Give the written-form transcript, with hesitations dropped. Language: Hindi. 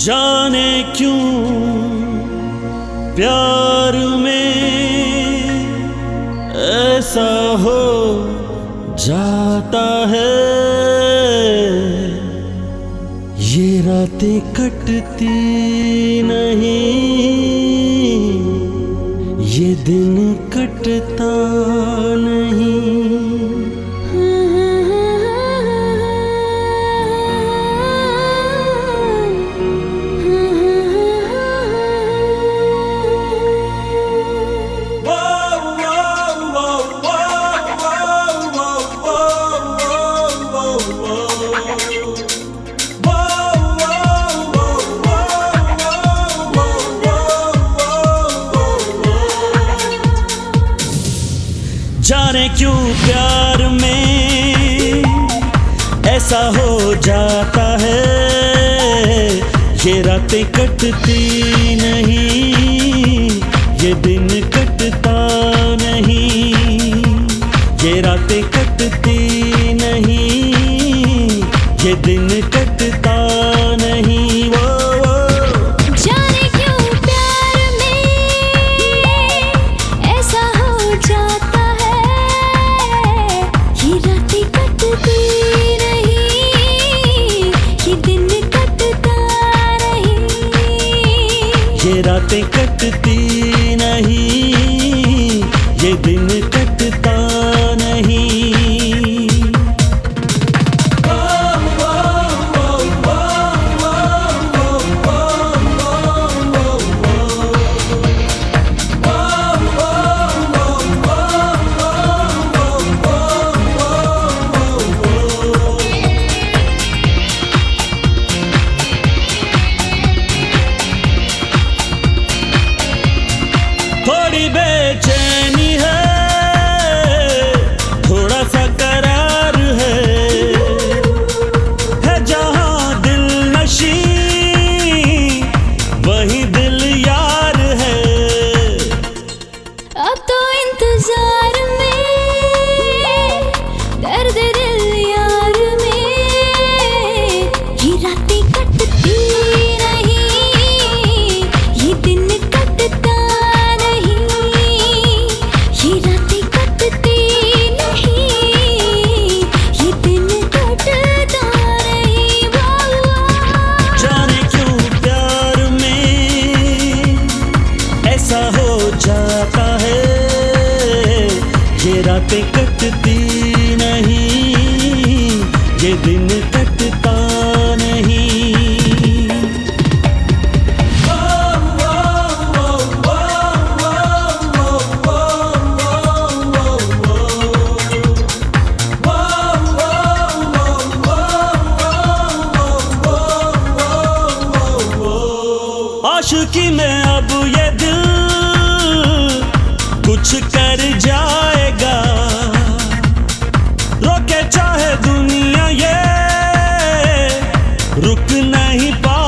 जाने क्यों प्यार में ऐसा हो जाता है, ये रातें कटती नहीं, ये दिन कटता नहीं। जाने क्यों प्यार में ऐसा हो जाता है, ये रातें कटती नहीं, ये दिन कटता नहीं, ये रातें कटती नहीं, ये दिन कटता नहीं। वो जाने क्यों प्यार में ऐसा हो जाता है, ये रातें कटती नहीं, ये दिन कटता नहीं, ये रातें कटती नहीं, ये दिन कटता नहीं। थोड़ी बेचैनी है, थोड़ा सा करार है जहां दिल नशी वही दिल यार है। अब तो इंतजार में दर्द दिल यार में, ये रातें कटती नहीं, ये दिन कटता नहीं, ये रातें कटती नहीं, ये दिन कटता नहीं। जाने क्यों प्यार में ऐसा हो जाता है, ये रातें कटती नहीं, ये दिन कटता नहीं। आशिकी में अब ये दिल कुछ कर जाएगा, रोके चाहे दुनिया ये रुक नहीं पा